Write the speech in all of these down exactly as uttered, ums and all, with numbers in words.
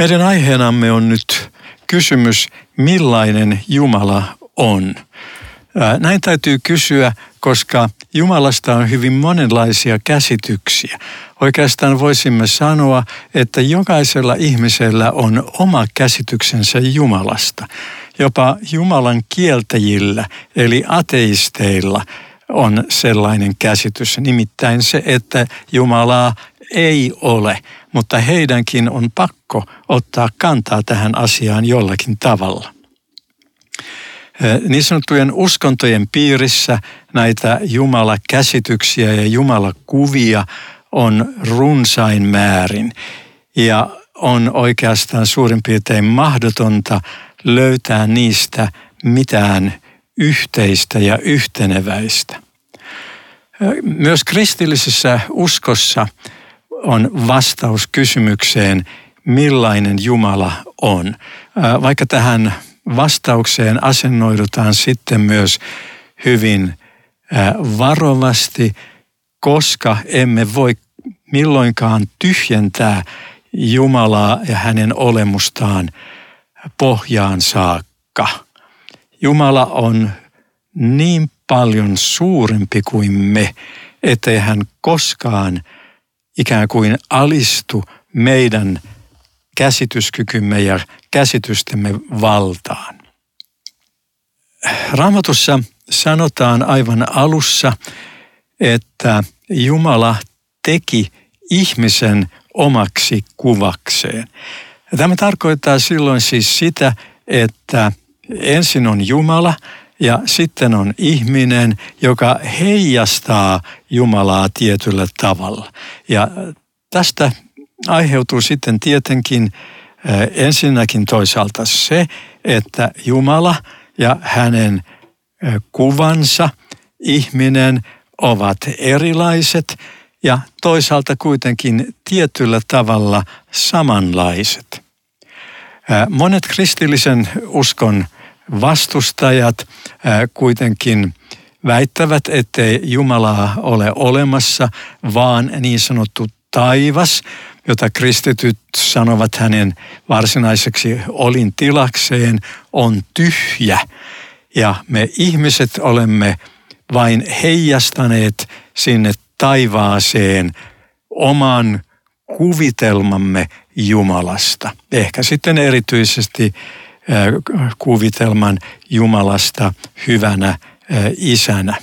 Meidän aiheenamme on nyt kysymys, millainen Jumala on. Näin täytyy kysyä, koska Jumalasta on hyvin monenlaisia käsityksiä. Oikeastaan voisimme sanoa, että jokaisella ihmisellä on oma käsityksensä Jumalasta. Jopa Jumalan kieltäjillä, eli ateisteilla, on sellainen käsitys. Nimittäin se, että Jumalaa ei ole, mutta heidänkin on pakko ottaa kantaa tähän asiaan jollakin tavalla. Niin sanottujen uskontojen piirissä näitä Jumala-käsityksiä ja Jumala-kuvia on runsain määrin. Ja on oikeastaan suurin piirtein mahdotonta löytää niistä mitään yhteistä ja yhteneväistä. Myös kristillisessä uskossa on vastaus kysymykseen, millainen Jumala on. Vaikka tähän vastaukseen asennoidutaan sitten myös hyvin varovasti, koska emme voi milloinkaan tyhjentää Jumalaa ja hänen olemustaan pohjaan saakka. Jumala on niin paljon suurempi kuin me, ettei hän koskaan ikään kuin alistu meidän käsityskykymme ja käsitystemme valtaan. Raamatussa sanotaan aivan alussa, että Jumala teki ihmisen omaksi kuvakseen. Tämä tarkoittaa silloin siis sitä, että ensin on Jumala ja sitten on ihminen, joka heijastaa Jumalaa tietyllä tavalla. Ja tästä aiheutuu sitten tietenkin ensinnäkin toisaalta se, että Jumala ja hänen kuvansa, ihminen, ovat erilaiset ja toisaalta kuitenkin tietyllä tavalla samanlaiset. Monet kristillisen uskon vastustajat kuitenkin väittävät, ettei Jumalaa ole olemassa, vaan niin sanottu taivas, jota kristityt sanovat hänen varsinaiseksi olintilakseen, on tyhjä. Ja me ihmiset olemme vain heijastaneet sinne taivaaseen oman kuvitelmamme Jumalasta. Ehkä sitten erityisesti kuvitelman Jumalasta hyvänä isänä.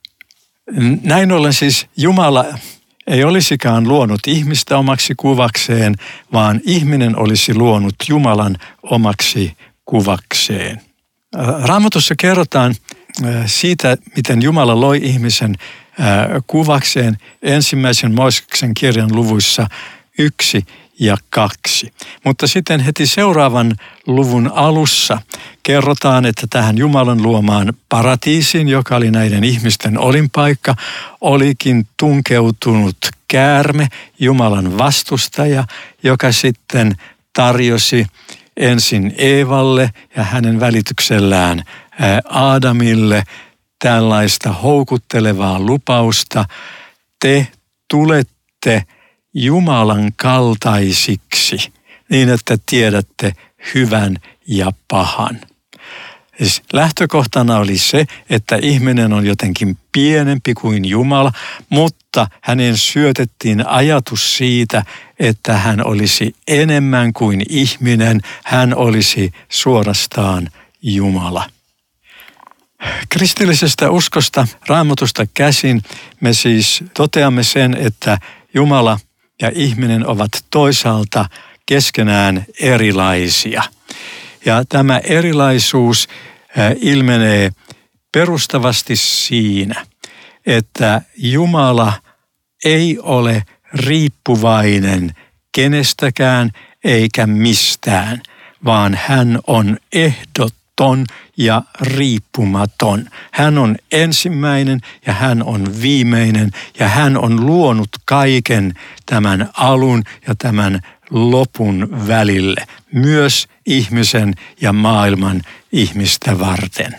Näin ollen siis Jumala ei olisikaan luonut ihmistä omaksi kuvakseen, vaan ihminen olisi luonut Jumalan omaksi kuvakseen. Raamatussa kerrotaan siitä, miten Jumala loi ihmisen kuvakseen ensimmäisen Mooseksen kirjan luvuissa yksi ja kaksi. Mutta sitten heti seuraavan luvun alussa kerrotaan, että tähän Jumalan luomaan paratiisiin, joka oli näiden ihmisten olinpaikka, olikin tunkeutunut käärme, Jumalan vastustaja, joka sitten tarjosi ensin Eevalle ja hänen välityksellään Aadamille tällaista houkuttelevaa lupausta. Te tulette Jumalan kaltaisiksi niin, että tiedätte hyvän ja pahan. Siis lähtökohtana oli se, että ihminen on jotenkin pienempi kuin Jumala, mutta hänen syötettiin ajatus siitä, että hän olisi enemmän kuin ihminen, hän olisi suorastaan Jumala. Kristillisestä uskosta, Raamatusta käsin, me siis toteamme sen, että Jumala ja ihminen ovat toisaalta keskenään erilaisia. Ja tämä erilaisuus ilmenee perustavasti siinä, että Jumala ei ole riippuvainen kenestäkään eikä mistään, vaan hän on ehdoton ja riippumaton. Hän on ensimmäinen ja hän on viimeinen ja hän on luonut kaiken tämän alun ja tämän lopun välille, myös ihmisen ja maailman ihmistä varten.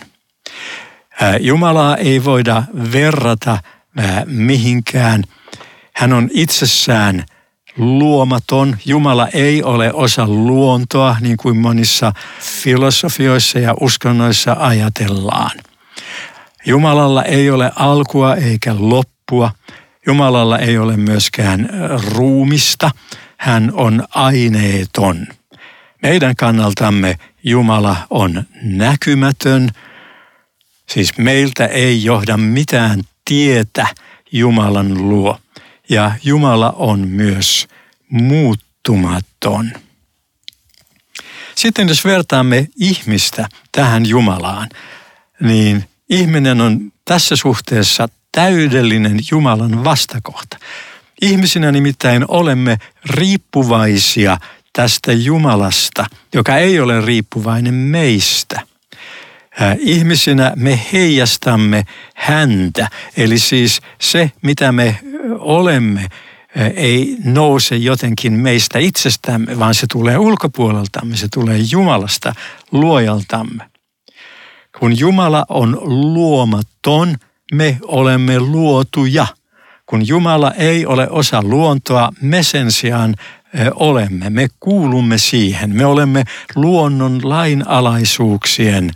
Jumalaa ei voida verrata mihinkään. Hän on itsessään luomaton. Jumala ei ole osa luontoa, niin kuin monissa filosofioissa ja uskonnoissa ajatellaan. Jumalalla ei ole alkua eikä loppua. Jumalalla ei ole myöskään ruumista. Hän on aineeton. Meidän kannaltamme Jumala on näkymätön. Siis meiltä ei johda mitään tietä Jumalan luo. Ja Jumala on myös muuttumaton. Sitten jos vertaamme ihmistä tähän Jumalaan, niin ihminen on tässä suhteessa täydellinen Jumalan vastakohta. Ihmisinä nimittäin olemme riippuvaisia tästä Jumalasta, joka ei ole riippuvainen meistä. Ihmisinä me heijastamme häntä, eli siis se, mitä me olemme, ei nouse jotenkin meistä itsestämme, vaan se tulee ulkopuoleltamme, se tulee Jumalasta, luojaltamme. Kun Jumala on luomaton, me olemme luotuja. Kun Jumala ei ole osa luontoa, me sen sijaan olemme, me kuulumme siihen. Me olemme luonnon lainalaisuuksien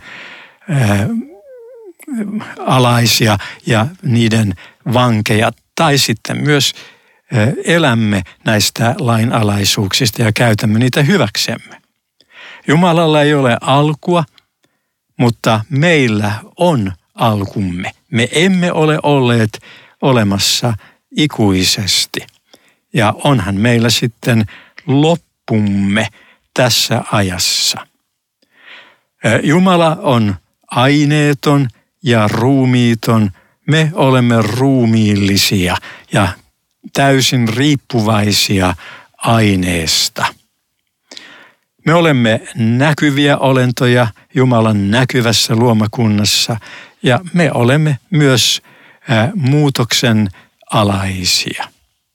alaisia ja niiden vankeja, tai sitten myös elämme näistä lainalaisuuksista ja käytämme niitä hyväksemme. Jumalalla ei ole alkua, mutta meillä on alkumme. Me emme ole olleet olemassa ikuisesti. Ja onhan meillä sitten loppumme tässä ajassa. Jumala on aineeton ja ruumiiton. Me olemme ruumiillisia ja täysin riippuvaisia aineesta. Me olemme näkyviä olentoja Jumalan näkyvässä luomakunnassa ja me olemme myös ä, muutoksen alaisia.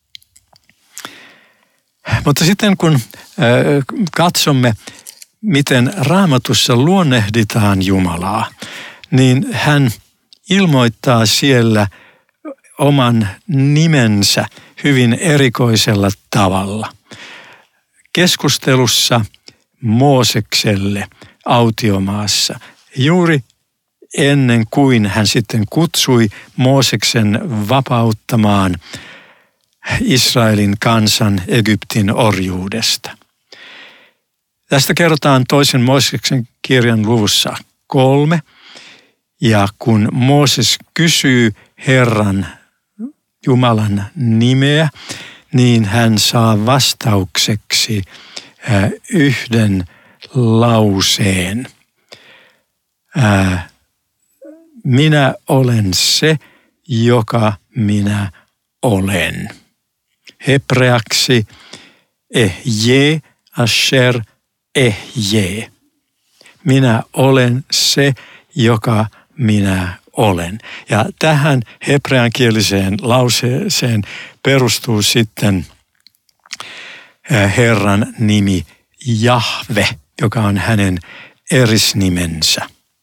Mutta sitten kun ä, katsomme, miten Raamatussa luonnehditaan Jumalaa, niin hän ilmoittaa siellä oman nimensä hyvin erikoisella tavalla. Keskustelussa Moosekselle autiomaassa, juuri ennen kuin hän sitten kutsui Mooseksen vapauttamaan Israelin kansan Egyptin orjuudesta. Tästä kerrotaan toisen Mooseksen kirjan luvussa kolme. Ja kun Mooses kysyy Herran Jumalan nimeä, niin hän saa vastaukseksi yhden lauseen. Minä olen se, joka minä olen. Hebreaksi ehje asher ehje. Minä olen se, joka minä olen. Ja tähän hebreankieliseen lauseeseen perustuu sitten Herran nimi Jahve, joka on hänen erisnimensä.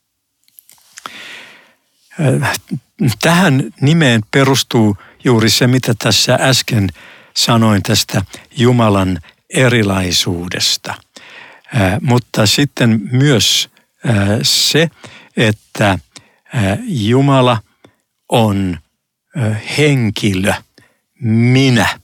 Tähän nimeen perustuu juuri se, mitä tässä äsken sanoin tästä Jumalan erilaisuudesta. Mutta sitten myös se, että Jumala on henkilö, minä.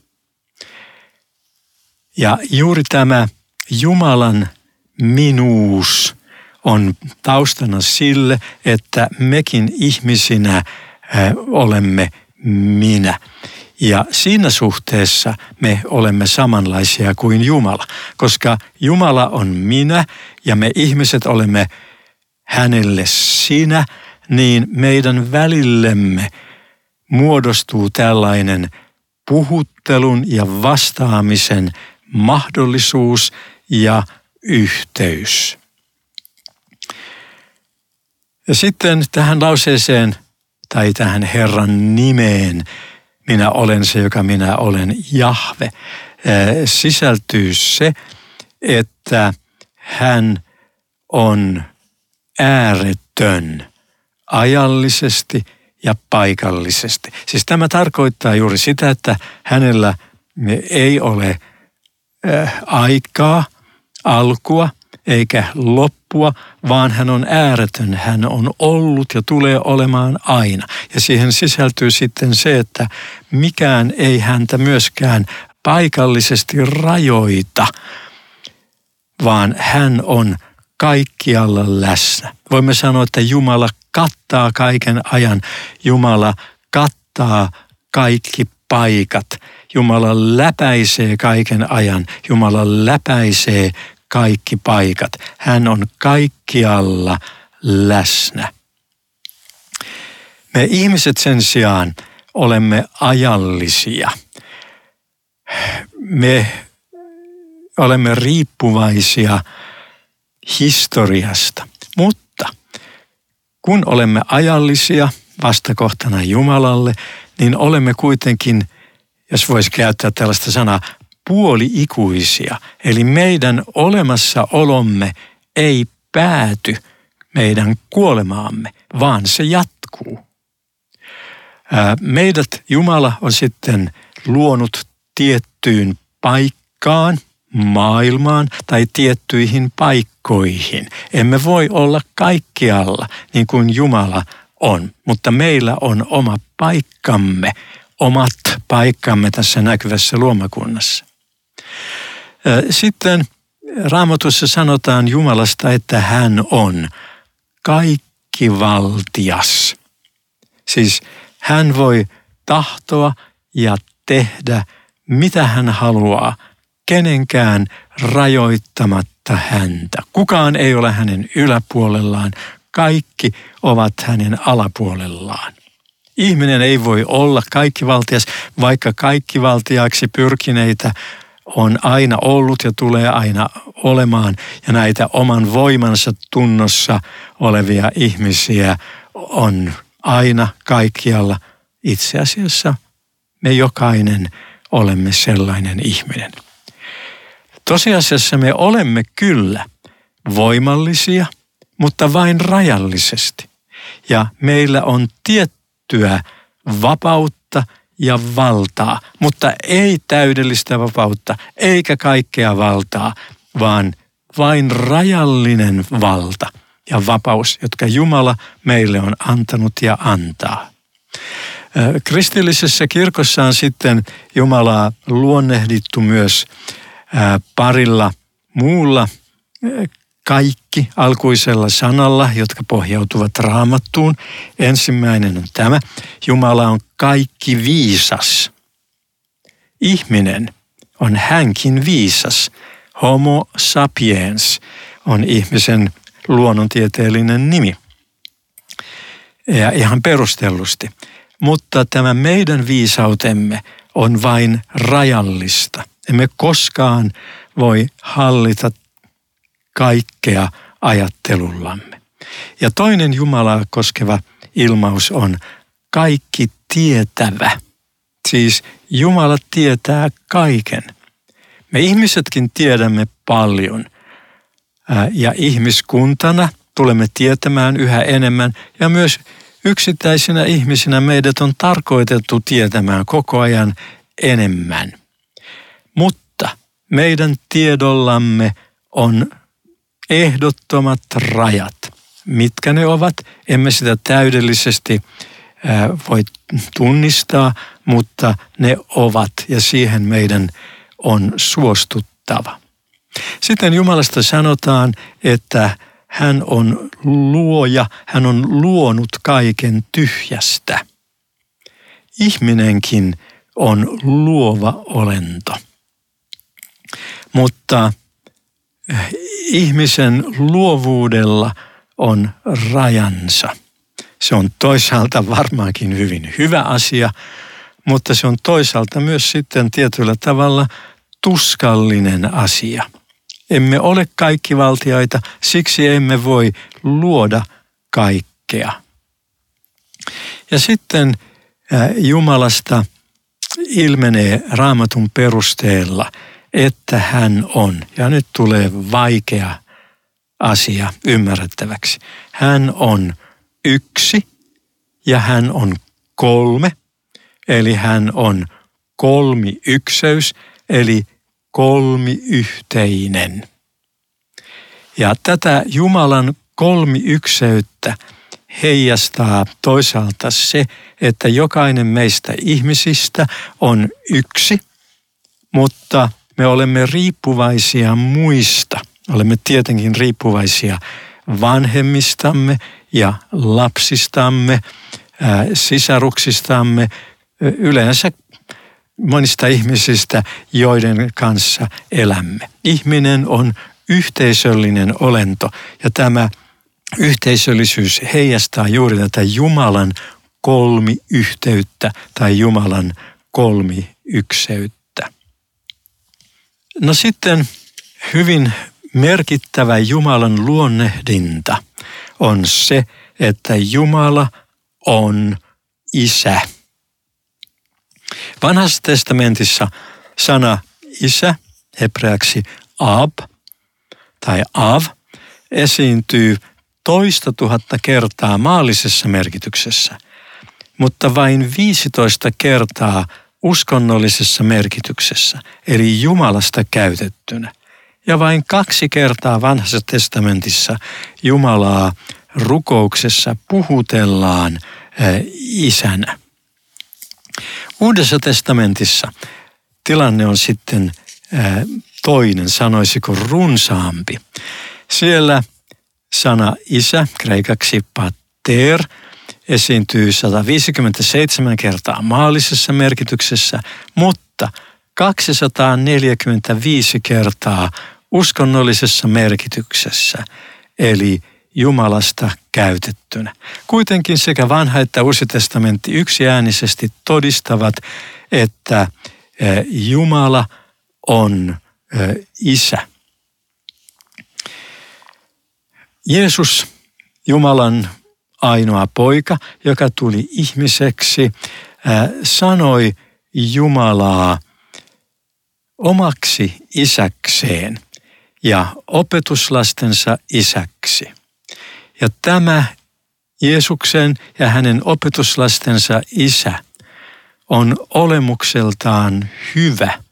Ja juuri tämä Jumalan minuus on taustana sille, että mekin ihmisinä olemme minä. Ja siinä suhteessa me olemme samanlaisia kuin Jumala, koska Jumala on minä ja me ihmiset olemme hänelle sinä, niin meidän välillemme muodostuu tällainen puhuttelun ja vastaamisen mahdollisuus ja yhteys. Ja sitten tähän lauseeseen tai tähän Herran nimeen, minä olen se, joka minä olen, Jahve, sisältyy se, että hän on ääretön ajallisesti ja paikallisesti. Siis tämä tarkoittaa juuri sitä, että hänellä ei ole äh, aikaa, alkua eikä loppua, vaan hän on ääretön. Hän on ollut ja tulee olemaan aina. Ja siihen sisältyy sitten se, että mikään ei häntä myöskään paikallisesti rajoita, vaan hän on kaikkialla läsnä. Voimme sanoa, että Jumala kattaa kaiken ajan. Jumala kattaa kaikki paikat. Jumala läpäisee kaiken ajan. Jumala läpäisee kaikki paikat. Hän on kaikkialla läsnä. Me ihmiset sen sijaan olemme ajallisia. Me olemme riippuvaisia historiasta, mutta kun olemme ajallisia vastakohtana Jumalalle, niin olemme kuitenkin, jos voisi käyttää tällaista sanaa, puoli-ikuisia. Eli meidän olemassaolomme ei pääty meidän kuolemaamme, vaan se jatkuu. Meidät Jumala on sitten luonut tiettyyn paikkaan, maailmaan tai tiettyihin paikkoihin. Emme voi olla kaikkialla niin kuin Jumala on, mutta meillä on oma paikkamme, omat paikkamme tässä näkyvässä luomakunnassa. Sitten Raamatussa sanotaan Jumalasta, että hän on kaikkivaltias. Siis hän voi tahtoa ja tehdä mitä hän haluaa, kenenkään rajoittamatta häntä. Kukaan ei ole hänen yläpuolellaan, kaikki ovat hänen alapuolellaan. Ihminen ei voi olla kaikkivaltias, vaikka kaikkivaltiaksi pyrkineitä on aina ollut ja tulee aina olemaan. Ja näitä oman voimansa tunnossa olevia ihmisiä on aina kaikkialla. Itse asiassa me jokainen olemme sellainen ihminen. Tosiasiassa me olemme kyllä voimallisia, mutta vain rajallisesti. Ja meillä on tiettyä vapautta ja valtaa, mutta ei täydellistä vapautta eikä kaikkea valtaa, vaan vain rajallinen valta ja vapaus, jotka Jumala meille on antanut ja antaa. Kristillisessä kirkossa on sitten Jumalaa luonnehdittu myös parilla muulla kaikki alkuisella sanalla, jotka pohjautuvat Raamattuun. Ensimmäinen on tämä: Jumala on kaikki viisas. Ihminen on hänkin viisas. Homo sapiens on ihmisen luonnontieteellinen nimi. Ja ihan perustellusti. Mutta tämä meidän viisautemme on vain rajallista. Emme koskaan voi hallita kaikkea ajattelullamme. Ja toinen Jumalaa koskeva ilmaus on kaikki tietävä. Siis Jumala tietää kaiken. Me ihmisetkin tiedämme paljon. Ja ihmiskuntana tulemme tietämään yhä enemmän. Ja myös yksittäisinä ihmisinä meidät on tarkoitettu tietämään koko ajan enemmän. Mutta meidän tiedollamme on ehdottomat rajat. Mitkä ne ovat? Emme sitä täydellisesti voi tunnistaa, mutta ne ovat ja siihen meidän on suostuttava. Sitten Jumalasta sanotaan, että hän on luoja, hän on luonut kaiken tyhjästä. Ihminenkin on luova olento. Mutta ihmisen luovuudella on rajansa. Se on toisaalta varmaankin hyvin hyvä asia, mutta se on toisaalta myös sitten tietyllä tavalla tuskallinen asia. Emme ole kaikkivaltiaita, siksi emme voi luoda kaikkea. Ja sitten Jumalasta ilmenee Raamatun perusteella, että hän on, ja nyt tulee vaikea asia ymmärrettäväksi. Hän on yksi ja hän on kolme, eli hän on kolmi-ykseys, eli kolmiyhteinen. Ja tätä Jumalan kolmiykseyttä heijastaa toisaalta se, että jokainen meistä ihmisistä on yksi, mutta me olemme riippuvaisia muista. Olemme tietenkin riippuvaisia vanhemmistamme ja lapsistamme, ää, sisaruksistamme, yleensä monista ihmisistä, joiden kanssa elämme. Ihminen on yhteisöllinen olento ja tämä yhteisöllisyys heijastaa juuri tätä Jumalan kolmiyhteyttä tai Jumalan kolmiykseyttä. No sitten hyvin merkittävä Jumalan luonnehdinta on se, että Jumala on Isä. Vanhassa testamentissa sana isä, hebreaksi ab tai av, esiintyy toista tuhatta kertaa maallisessa merkityksessä, mutta vain viisitoista kertaa uskonnollisessa merkityksessä, eli Jumalasta käytettynä. Ja vain kaksi kertaa vanhassa testamentissa Jumalaa rukouksessa puhutellaan isänä. Uudessa testamentissa tilanne on sitten toinen, sanoisiko runsaampi. Siellä sana isä, kreikaksi pater, esiintyy sata viisikymmentäseitsemän kertaa maallisessa merkityksessä, mutta kaksisataaneljäkymmentäviisi kertaa uskonnollisessa merkityksessä, eli Jumalasta käytettynä. Kuitenkin sekä vanha että uusi testamentti yksiäänisesti todistavat, että Jumala on Isä. Jeesus, Jumalan ainoa poika, joka tuli ihmiseksi, sanoi Jumalaa omaksi isäkseen ja opetuslastensa isäksi. Ja tämä Jeesuksen ja hänen opetuslastensa isä on olemukseltaan hyvä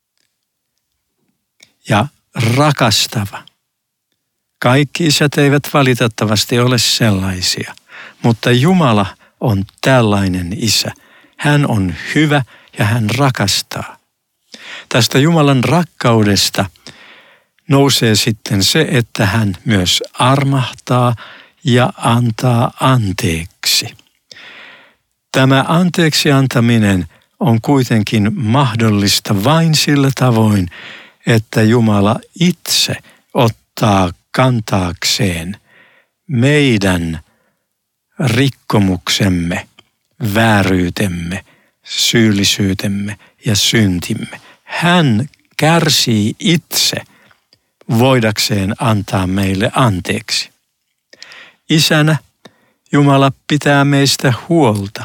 ja rakastava. Kaikki isät eivät valitettavasti ole sellaisia, mutta Jumala on tällainen isä. Hän on hyvä ja hän rakastaa. Tästä Jumalan rakkaudesta nousee sitten se, että hän myös armahtaa ja antaa anteeksi. Tämä anteeksi antaminen on kuitenkin mahdollista vain sillä tavoin, että Jumala itse ottaa kantaakseen meidän rikkomuksemme, vääryytemme, syyllisyytemme ja syntimme. Hän kärsii itse voidakseen antaa meille anteeksi. Isänä Jumala pitää meistä huolta.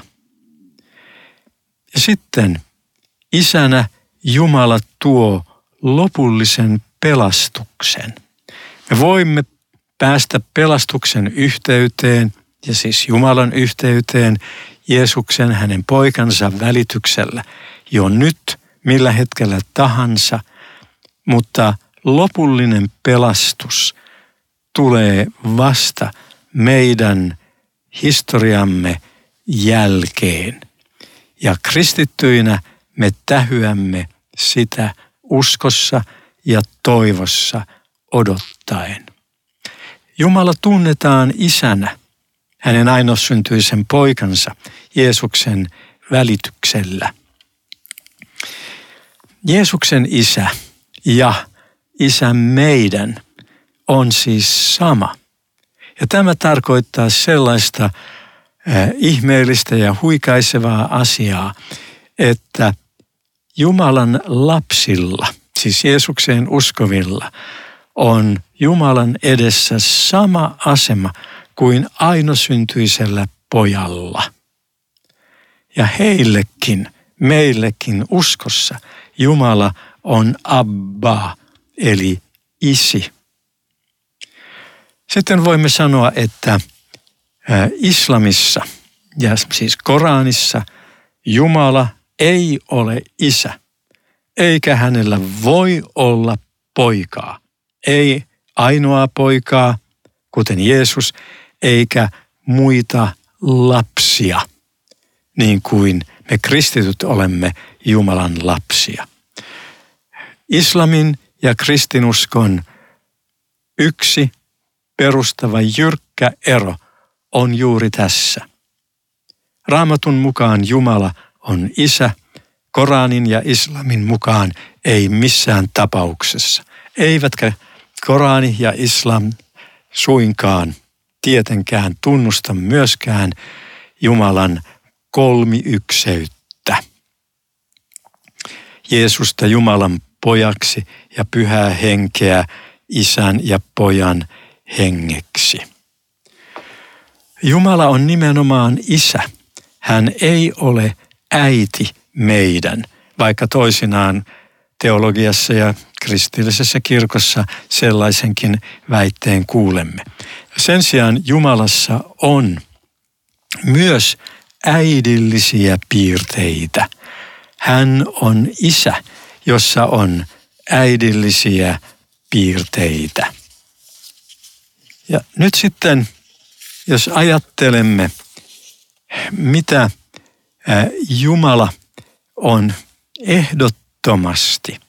Ja sitten isänä Jumala tuo lopullisen pelastuksen. Me voimme päästä pelastuksen yhteyteen, ja siis Jumalan yhteyteen, Jeesuksen hänen poikansa välityksellä jo nyt, millä hetkellä tahansa, mutta lopullinen pelastus tulee vasta meidän historiamme jälkeen. Ja kristittyinä me tähyämme sitä uskossa ja toivossa odottaen. Jumala tunnetaan isänä hänen ainoasyntyisen poikansa Jeesuksen välityksellä. Jeesuksen isä ja isä meidän on siis sama. Ja tämä tarkoittaa sellaista äh, ihmeellistä ja huikaisevaa asiaa, että Jumalan lapsilla, siis Jeesukseen uskovilla, on Jumalan edessä sama asema kuin ainoasyntyisellä pojalla. Ja heillekin, meillekin uskossa Jumala on Abba, eli isi. Sitten voimme sanoa, että islamissa ja siis Koranissa Jumala ei ole isä, eikä hänellä voi olla poikaa. Ei ainoaa poikaa, kuten Jeesus, eikä muita lapsia, niin kuin me kristityt olemme Jumalan lapsia. Islamin ja kristinuskon yksi perustava jyrkkä ero on juuri tässä. Raamatun mukaan Jumala on Isä, Koranin ja islamin mukaan ei missään tapauksessa. Eivätkä Korani ja islam suinkaan tietenkään tunnusta myöskään Jumalan kolmiykseyttä. Jeesusta Jumalan pojaksi ja pyhää henkeä Isän ja Pojan hengeksi. Jumala on nimenomaan Isä. Hän ei ole äiti meidän, vaikka toisinaan teologiassa ja kristillisessä kirkossa sellaisenkin väitteen kuulemme. Sen sijaan Jumalassa on myös äidillisiä piirteitä. Hän on Isä, jossa on äidillisiä piirteitä. Ja nyt sitten, jos ajattelemme, mitä Jumala on ehdottomasti,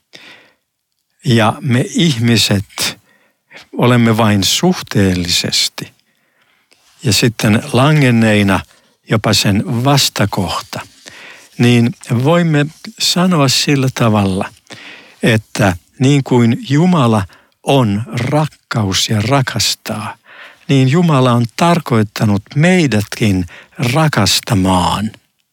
ja me ihmiset olemme vain suhteellisesti, ja sitten langenneina jopa sen vastakohta, niin voimme sanoa sillä tavalla, että niin kuin Jumala on rakkaus ja rakastaa, niin Jumala on tarkoittanut meidätkin rakastamaan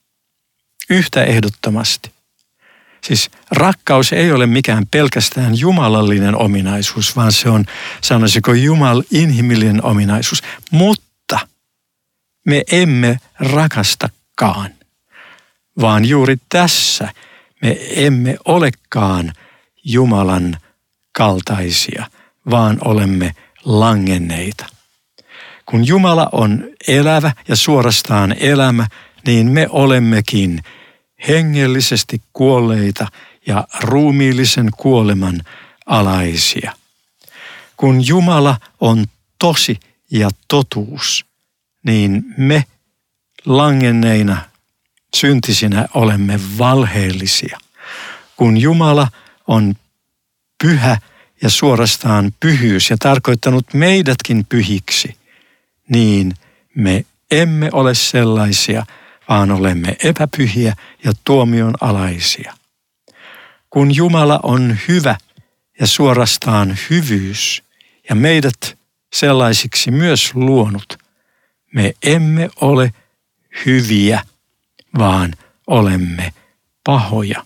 yhtä ehdottomasti. Siis rakkaus ei ole mikään pelkästään jumalallinen ominaisuus, vaan se on, sanoisiko, Jumal inhimillinen ominaisuus. Mutta me emme rakastakaan, vaan juuri tässä me emme olekaan Jumalan kaltaisia, vaan olemme langenneita. Kun Jumala on elävä ja suorastaan elämä, niin me olemmekin hengellisesti kuolleita ja ruumiillisen kuoleman alaisia. Kun Jumala on tosi ja totuus, niin me langenneina syntisinä olemme valheellisia. Kun Jumala on pyhä ja suorastaan pyhyys ja tarkoittanut meidätkin pyhiksi, niin me emme ole sellaisia, vaan olemme epäpyhiä ja tuomion alaisia. Kun Jumala on hyvä ja suorastaan hyvyys ja meidät sellaisiksi myös luonut, me emme ole hyviä, vaan olemme pahoja.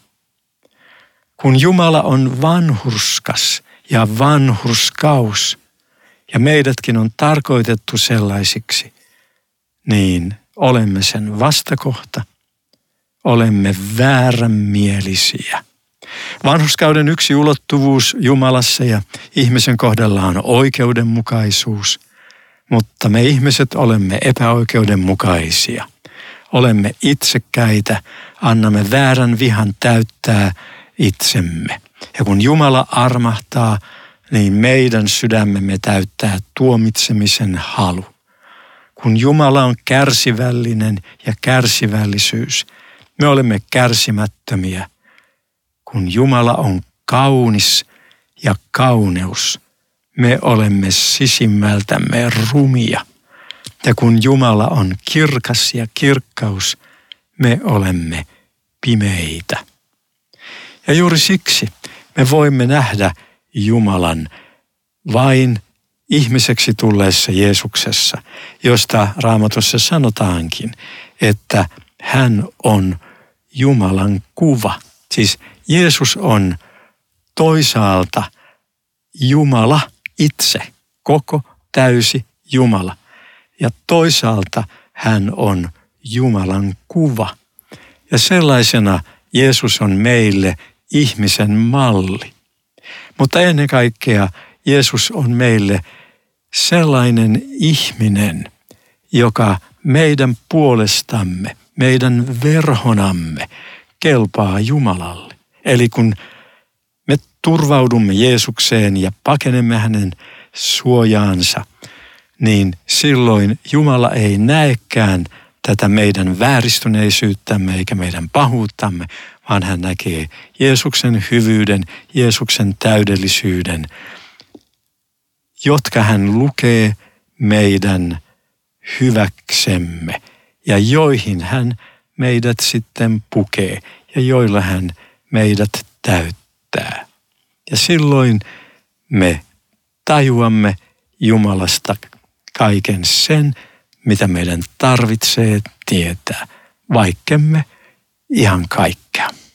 Kun Jumala on vanhurskas ja vanhurskaus, ja meidätkin on tarkoitettu sellaisiksi, niin olemme sen vastakohta, olemme vääränmielisiä. Vanhurskauden yksi ulottuvuus Jumalassa ja ihmisen kohdalla on oikeudenmukaisuus, mutta me ihmiset olemme epäoikeudenmukaisia. Olemme itsekkäitä, annamme väärän vihan täyttää itsemme. Ja kun Jumala armahtaa, niin meidän sydämemme täyttää tuomitsemisen halu. Kun Jumala on kärsivällinen ja kärsivällisyys, me olemme kärsimättömiä. Kun Jumala on kaunis ja kauneus, me olemme sisimmältämme rumia. Ja kun Jumala on kirkas ja kirkkaus, me olemme pimeitä. Ja juuri siksi me voimme nähdä Jumalan vain ihmiseksi tulleessa Jeesuksessa, josta Raamatussa sanotaankin, että hän on Jumalan kuva. Siis Jeesus on toisaalta Jumala itse, koko täysi Jumala. Ja toisaalta hän on Jumalan kuva. Ja sellaisena Jeesus on meille ihmisen malli. Mutta ennen kaikkea Jeesus on meille sellainen ihminen, joka meidän puolestamme, meidän verhonamme kelpaa Jumalalle. Eli kun turvaudumme Jeesukseen ja pakenemme hänen suojaansa, niin silloin Jumala ei näekään tätä meidän vääristyneisyyttämme eikä meidän pahuuttamme, vaan hän näkee Jeesuksen hyvyyden, Jeesuksen täydellisyyden, jotka hän lukee meidän hyväksemme ja joihin hän meidät sitten pukee ja joilla hän meidät täyttää. Ja silloin me tajuamme Jumalasta kaiken sen, mitä meidän tarvitsee tietää, vaikkemme ihan kaikkea.